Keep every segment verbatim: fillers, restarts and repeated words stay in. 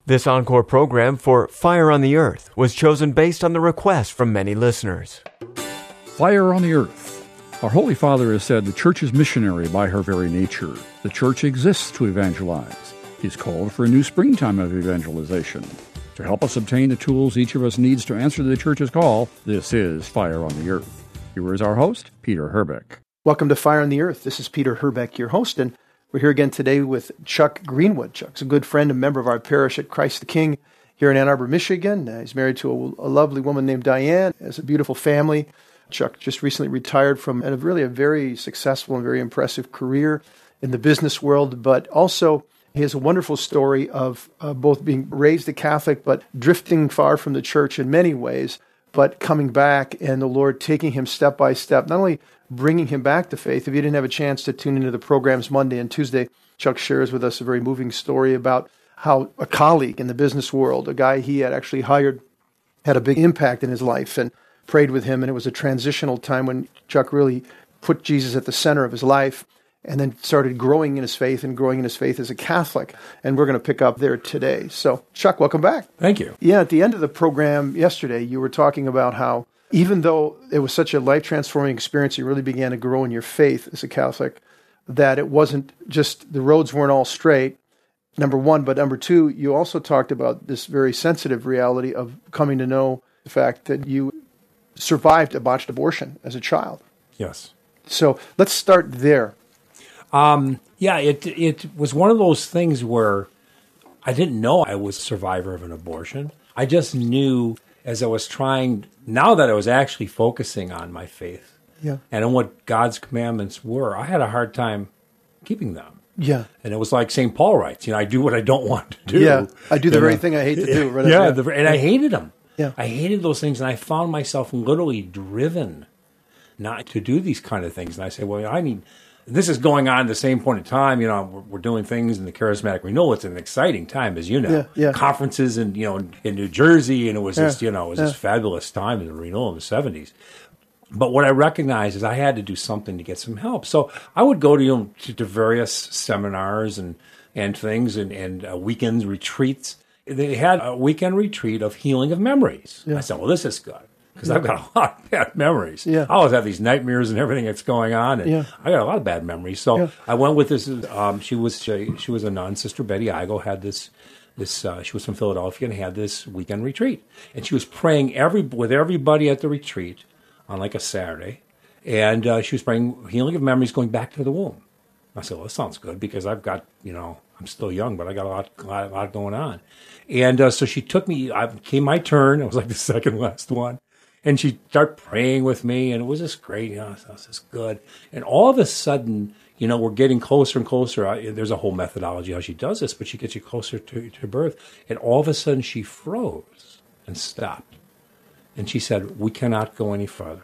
This encore program for Fire on the Earth was chosen based on the request from many listeners. Fire on the Earth. Our Holy Father has said the Church is missionary by her very nature. The Church exists to evangelize. He's called for a new springtime of evangelization. To help us obtain the tools each of us needs to answer the Church's call, this is Fire on the Earth. Here is our host, Peter Herbeck. Welcome to Fire on the Earth. This is Peter Herbeck, your host, and we're here again today with Chuck Greenwood. Chuck's a good friend and member of our parish at Christ the King here in Ann Arbor, Michigan. Uh, he's married to a, a lovely woman named Diane, has a beautiful family. Chuck just recently retired from a really a very successful and very impressive career in the business world, but also he has a wonderful story of uh, both being raised a Catholic, but drifting far from the church in many ways, but coming back and the Lord taking him step by step, not only bringing him back to faith. If you didn't have a chance to tune into the programs Monday and Tuesday, Chuck shares with us a very moving story about how a colleague in the business world, a guy he had actually hired, had a big impact in his life and prayed with him. And it was a transitional time when Chuck really put Jesus at the center of his life and then started growing in his faith and growing in his faith as a Catholic. And we're going to pick up there today. So, Chuck, welcome back. Thank you. Yeah, at the end of the program yesterday, you were talking about how even though it was such a life-transforming experience, you really began to grow in your faith as a Catholic, that it wasn't just, the roads weren't all straight, number one, but number two, you also talked about this very sensitive reality of coming to know the fact that you survived a botched abortion as a child. Yes. So let's start there. Um, yeah, it it was one of those things where I didn't know I was a survivor of an abortion. I just knew as I was trying, now that I was actually focusing on my faith yeah. and on what God's commandments were, I had a hard time keeping them. Yeah. And it was like Saint Paul writes, you know, I do what I don't want to do. Yeah, I do the you very know? thing I hate to do. Right yeah, yeah. The, and I hated them. Yeah. I hated those things, and I found myself literally driven not to do these kind of things. And I say, well, I need, this is going on at the same point in time. You know, we're, we're doing things in the charismatic renewal. It's an exciting time, as you know. Yeah, yeah. Conferences in, you know, in, in New Jersey, and it was Yeah, just, you know, it was yeah. this fabulous time in the renewal in the seventies. But what I recognized is I had to do something to get some help. So I would go to, you know, to, to various seminars and, and things and, and uh, weekends, retreats. They had a weekend retreat of healing of memories. Yeah. I said, well, this is good because yeah. I've got a lot of bad memories. Yeah. I always have these nightmares and everything that's going on, and yeah. I got a lot of bad memories. So yeah. I went with this. Um, she was she, she was a nun. Sister Betty Igo had this. This uh, she was from Philadelphia and had this weekend retreat, and she was praying every with everybody at the retreat on like a Saturday, and uh, she was praying healing of memories going back to the womb. I said, well, that sounds good because I've got, you know, I'm still young, but I got a lot, a lot, a lot going on. And uh, so she took me, I came my turn. I was like the second last one. And she started praying with me, and it was just great. You know, it was just good. And all of a sudden, you know, we're getting closer and closer. I, there's a whole methodology how she does this, but she gets you closer to, to birth. And all of a sudden, she froze and stopped. And she said, we cannot go any further.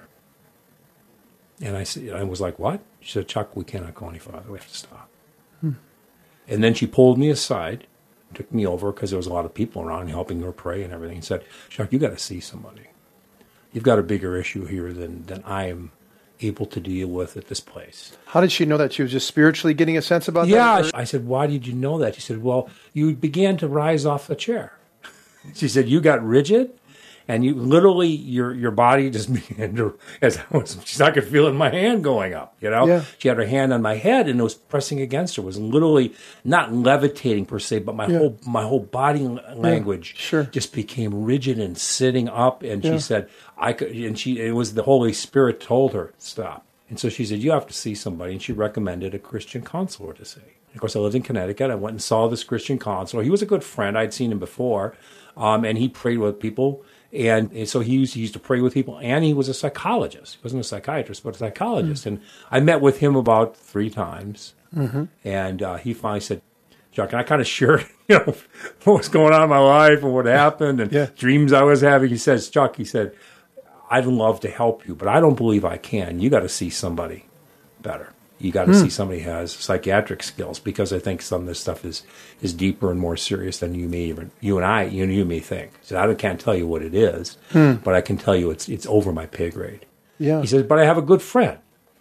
And I, said, I was like, what? She said, Chuck, we cannot go any farther. We have to stop. Hmm. And then she pulled me aside, took me over because there was a lot of people around helping her pray and everything, and said, Chuck, you got to see somebody. You've got a bigger issue here than, than I am able to deal with at this place. How did she know that? She was just spiritually getting a sense about yeah, that? Yeah. I said, why did you know that? She said, well, you began to rise off the chair. She said, you got rigid. And you literally, your your body just began to, as I was, she's not going to feel it in my hand going up, you know? Yeah. She had her hand on my head and it was pressing against her. It was literally not levitating per se, but my yeah. whole my whole body language yeah, sure. just became rigid and sitting up. And yeah. she said, I could, and she, it was the Holy Spirit told her, stop. And so she said, you have to see somebody. And she recommended a Christian counselor to see. Of course, I lived in Connecticut. I went and saw this Christian counselor. He was a good friend. I'd seen him before. Um, and he prayed with people. And so he used, he used to pray with people, and he was a psychologist. He wasn't a psychiatrist, but a psychologist. Mm-hmm. And I met with him about three times, mm-hmm. and uh, he finally said, Chuck, and I kind of shared, you know, what was going on in my life and what happened and yeah. dreams I was having. He says, Chuck, he said, I'd love to help you, but I don't believe I can. You got to see somebody better. You got to mm. see somebody who has psychiatric skills, because I think some of this stuff is, is deeper and more serious than you may even, you and I, you and you may think. So I can't tell you what it is, mm. but I can tell you it's it's over my pay grade. Yeah. He says, but I have a good friend.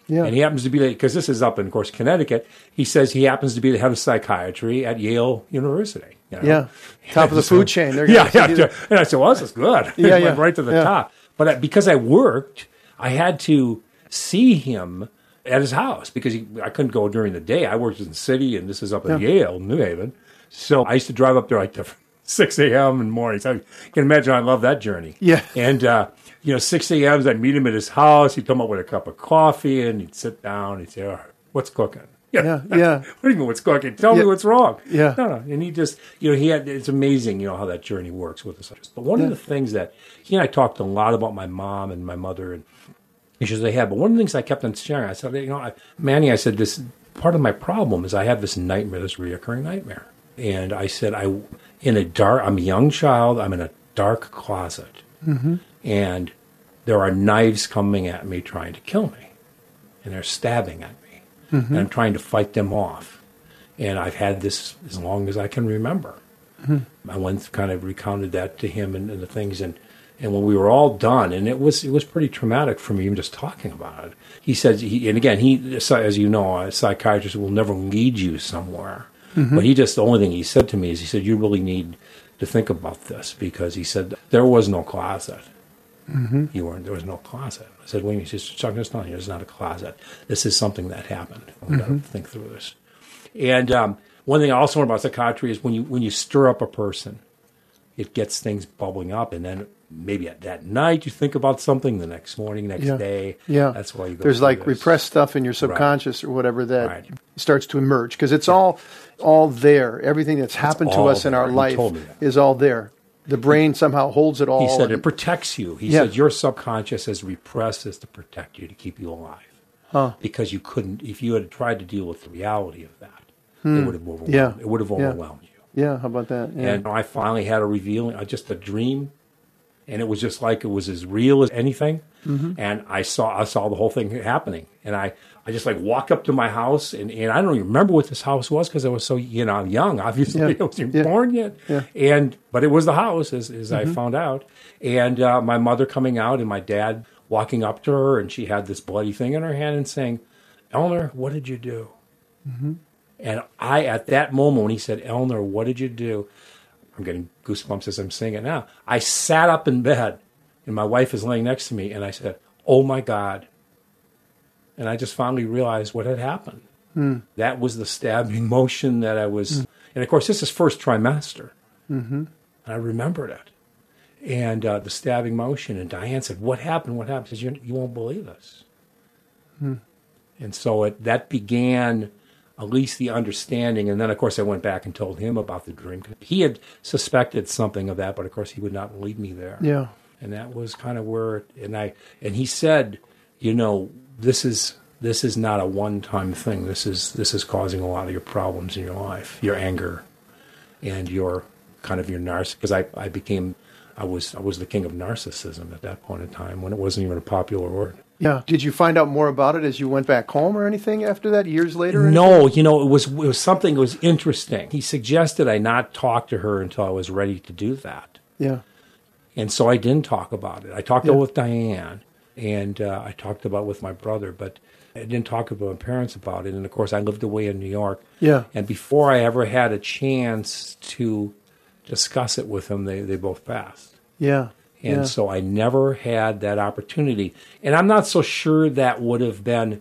Yeah. And he happens to be, because this is up in, of course, Connecticut, he says he happens to be the head of psychiatry at Yale University. You know? Yeah. Top of the so, food chain. They're yeah, gonna yeah. And I said, well, this is good. Yeah, It yeah. went right to the Yeah. top. But I, because I worked, I had to see him at his house because he, I couldn't go during the day. I worked in the city, and this is up at Yeah. Yale, New Haven. So I used to drive up there like the six a.m. in the morning. So you can imagine I love that journey. Yeah. And, uh, you know, six a.m. I'd meet him at his house. He'd come up with a cup of coffee, and he'd sit down. He'd say, all right, what's cooking? Yeah, yeah. What do you mean what's cooking? Tell Yeah. me what's wrong. Yeah. No, no. And he just, you know, he had, it's amazing, you know, how that journey works with us. But one Yeah. of the things that, he and I talked a lot about my mom and my mother and issues they had. But one of the things I kept on sharing, I said, you know, I, Manny, I said, this part of my problem is I have this nightmare, this reoccurring nightmare. And I said, I, in a dark, I'm a young child, I'm in a dark closet. Mm-hmm. And there are knives coming at me trying to kill me. And they're stabbing at me. Mm-hmm. And I'm trying to fight them off. And I've had this as long as I can remember. Mm-hmm. I once kind of recounted that to him and, and the things. And, and when we were all done, and it was it was pretty traumatic for me even just talking about it. He said, he, and again, he, as you know, a psychiatrist will never lead you somewhere. Mm-hmm. But he just, the only thing he said to me is, he said, you really need to think about this, because he said, there was no closet. Mm-hmm. You weren't. There was no closet. I said, "Wait." He says, "Chuck, there's nothing. There's not a closet. This is something that happened. We've got to think through this." And um, one thing I also learned about psychiatry is when you when you stir up a person, it gets things bubbling up, and then maybe at that night you think about something. The next morning, next Yeah. day, Yeah. that's why you go. There's through like this. repressed stuff in your subconscious or whatever that Right. starts to emerge, because it's all all there. Everything that's happened to all us in there. our He life told me that. is all there. The brain somehow holds it all. He said and- it protects you. He Yeah. said your subconscious is repressed is to protect you, to keep you alive. Huh. Because you couldn't, if you had tried to deal with the reality of that, it would have overwhelmed. Yeah. It would have Yeah. overwhelmed you. Yeah, how about that? Yeah. And I finally had a revealing, uh, just a dream, and it was just like it was as real as anything. Mm-hmm. And I saw, I saw the whole thing happening, and I, I just like walked up to my house, and, and I don't even remember what this house was because I was so, you know, young. Obviously, Yeah. I wasn't Yeah. born yet, Yeah. and but it was the house, as, as Mm-hmm. I found out, and uh, my mother coming out, and my dad walking up to her, and she had this bloody thing in her hand, and saying, "Eleanor, what did you do?" Mm-hmm. And I, at that moment, when he said, "Eleanor, what did you do?" I'm getting goosebumps as I'm saying it now. I sat up in bed, and my wife is laying next to me, and I said, "Oh my God." And I just finally realized what had happened. Hmm. That was the stabbing motion that I was, mm. and of course, this is first trimester. Mm-hmm. And I remembered it. And uh, the stabbing motion, and Diane said, "What happened? What happened?" She said, "You, you won't believe this." Hmm. And so it, that began at least the understanding. And then, of course, I went back and told him about the dream. He had suspected something of that, but of course, he would not lead me there. Yeah. And that was kind of where, it, and I, and he said, you know, this is this is not a one-time thing. This is this is causing a lot of your problems in your life, your anger, and your kind of your narcissism. Because I, I became, I was I was the king of narcissism at that point in time when it wasn't even a popular word. Yeah. Did you find out more about it as you went back home or anything after that, years later? Or No, you know, it was it was something that was interesting. He suggested I not talk to her until I was ready to do that. Yeah. And so I didn't talk about it. I talked Yeah. about it with Diane, and uh, I talked about it with my brother, but I didn't talk about my parents about it. And, of course, I lived away in New York. Yeah. And before I ever had a chance to discuss it with them, they, they both passed. Yeah. And yeah. so I never had that opportunity. And I'm not so sure that would have been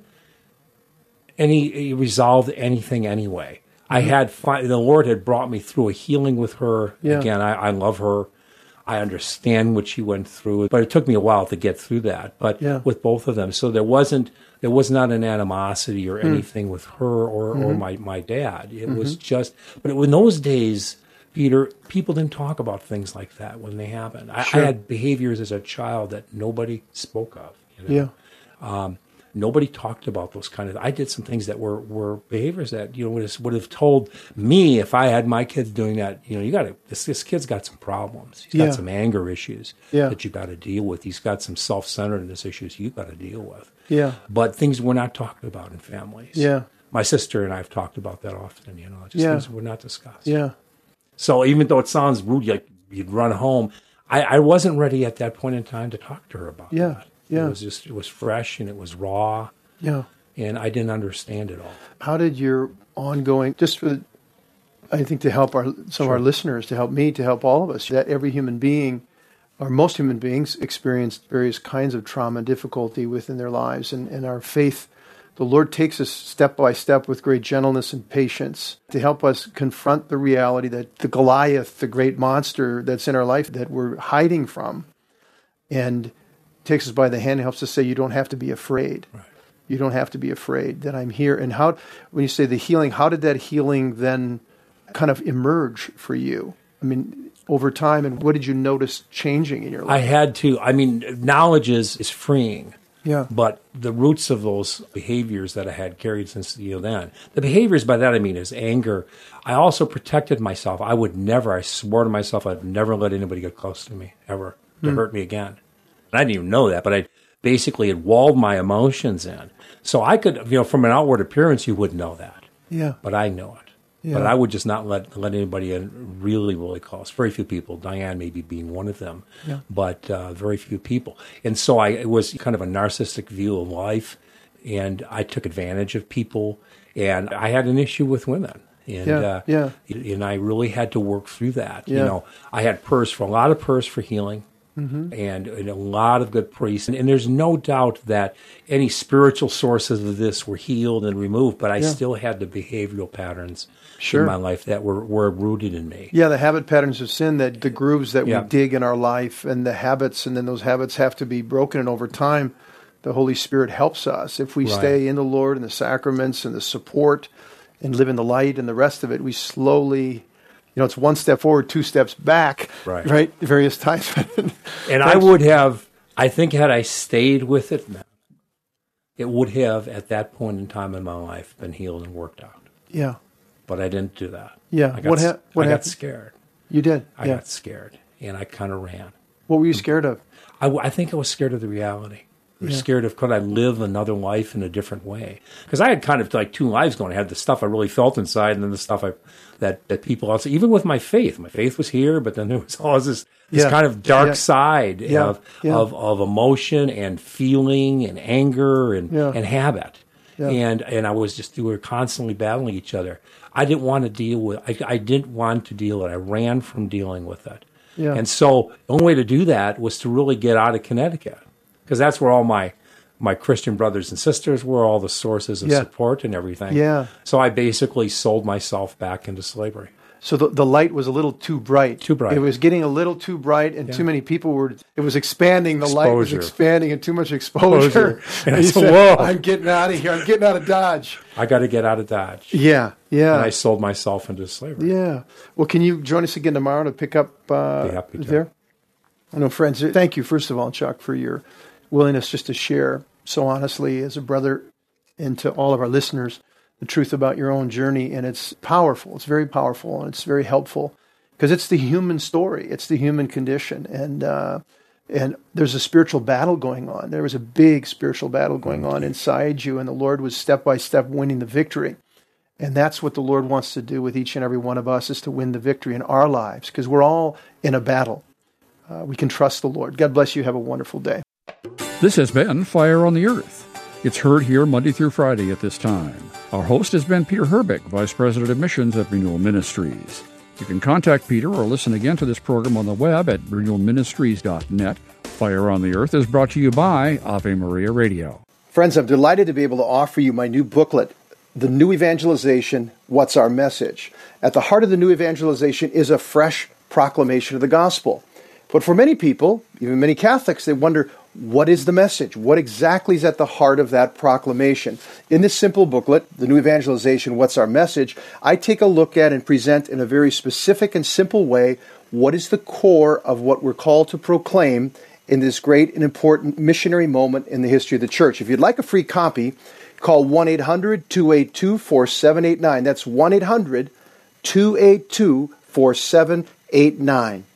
any resolved anything anyway. I had fi- the Lord had brought me through a healing with her. Yeah. Again, I, I love her. I understand what she went through, but it took me a while to get through that. But Yeah. with both of them, so there wasn't there was not an animosity or anything with her or, or my, my dad. It was just, but in those days, Peter, people didn't talk about things like that when they happened. I, Sure. I had behaviors as a child that nobody spoke of. You know? Yeah. Nobody talked about those kind of. I did some things that were, were behaviors that you know would have, would have told me if I had my kids doing that. You know, you got to this this kid's got some problems. He's Yeah. got some anger issues Yeah. that you got to deal with. He's got some self centeredness issues you've got to deal with. Yeah. But things we're not talked about in families. Yeah. My sister and I have talked about that often. You know, just Yeah. things were not discussed. Yeah. So even though it sounds rude, like you'd run home, I, I wasn't ready at that point in time to talk to her about Yeah, that. yeah. It was just, it was fresh and it was raw. Yeah. and I didn't understand it all. How did your ongoing, just for, the, I think to help our some sure. of our listeners, to help me, to help all of us, that every human being, or most human beings, experience various kinds of trauma and difficulty within their lives, and, and our faith, the Lord takes us step by step with great gentleness and patience to help us confront the reality that the Goliath, the great monster that's in our life that we're hiding from, and takes us by the hand and helps us say, you don't have to be afraid. Right. You don't have to be afraid that I'm here. And how, when you say the healing, how did that healing then kind of emerge for you? I mean, over time, and what did you notice changing in your life? I had to, I mean, knowledge is, is freeing. Yeah. But the roots of those behaviors that I had carried since you know, then, the behaviors by that I mean is anger. I also protected myself. I would never, I swore to myself, I'd never let anybody get close to me, ever, to mm. hurt me again. And I didn't even know that, but I basically had walled my emotions in. So I could, you know, from an outward appearance, you wouldn't know that. Yeah. But I know it. Yeah. But I would just not let let anybody in really, really close. Very few people, Diane maybe being one of them, yeah. but uh, very few people. And so I, it was kind of a narcissistic view of life, and I took advantage of people, and I had an issue with women. And, yeah, uh, yeah. and I really had to work through that. Yeah. You know, I had prayers for a lot of prayers for healing. Mm-hmm. And, and a lot of good priests. And, and there's no doubt that any spiritual sources of this were healed and removed, but I yeah. still had the behavioral patterns sure. in my life that were, were rooted in me. Yeah, the habit patterns of sin, that the grooves that yeah. we dig in our life, and the habits, and then those habits have to be broken. And over time, the Holy Spirit helps us. If we right. stay in the Lord and the sacraments and the support and live in the light and the rest of it, we slowly... You know, it's one step forward, two steps back, right? right? Various times. And I would have, I think had I stayed with it, it would have, at that point in time in my life, been healed and worked out. Yeah. But I didn't do that. Yeah. I got, what ha- what I happened? got scared. You did? I yeah. got scared, and I kind of ran. What were you scared of? I, I think I was scared of the reality. I was yeah. scared of, could I live another life in a different way? Because I had kind of like two lives going. I had the stuff I really felt inside, and then the stuff I that, that people also, even with my faith, my faith was here, but then there was all this, this yeah. kind of dark yeah. side yeah. Of, yeah. of of emotion and feeling and anger and, yeah. and habit. Yeah. And and I was just, we were constantly battling each other. I didn't want to deal with, I, I didn't want to deal with it. I ran from dealing with it. Yeah. And so the only way to do that was to really get out of Connecticut, because that's where all my my Christian brothers and sisters were, all the sources of yeah. support and everything. Yeah. So I basically sold myself back into slavery. So the the light was a little too bright. Too bright. It was getting a little too bright, and yeah. too many people were. It was expanding. The Exposure. light was expanding, and too much exposure. exposure. And, and I you said, said, "Whoa! I'm getting out of here. I'm getting out of Dodge." I got to get out of Dodge. Yeah, yeah. And I sold myself into slavery. Yeah. Well, can you join us again tomorrow to pick up uh, Be happy to. there? I know, friends. Thank you, first of all, Chuck, for your willingness just to share so honestly as a brother, and to all of our listeners, the truth about your own journey. And it's powerful. It's very powerful, and it's very helpful, because it's the human story. It's the human condition. And uh, and there's a spiritual battle going on. There was a big spiritual battle going on inside you, and the Lord was step by step winning the victory. And that's what the Lord wants to do with each and every one of us, is to win the victory in our lives, because we're all in a battle. Uh, we can trust the Lord. God bless you. Have a wonderful day. This has been Fire on the Earth. It's heard here Monday through Friday at this time. Our host has been Peter Herbeck, Vice President of Missions at Renewal Ministries. You can contact Peter or listen again to this program on the web at renewal ministries dot net. Fire on the Earth is brought to you by Ave Maria Radio. Friends, I'm delighted to be able to offer you my new booklet, The New Evangelization, What's Our Message? At the heart of the New Evangelization is a fresh proclamation of the gospel. But for many people, even many Catholics, they wonder, what is the message? What exactly is at the heart of that proclamation? In this simple booklet, The New Evangelization, What's Our Message?, I take a look at and present in a very specific and simple way what is the core of what we're called to proclaim in this great and important missionary moment in the history of the church. If you'd like a free copy, call one eight hundred two eight two four seven eight nine. That's one eight hundred two eight two four seven eight nine.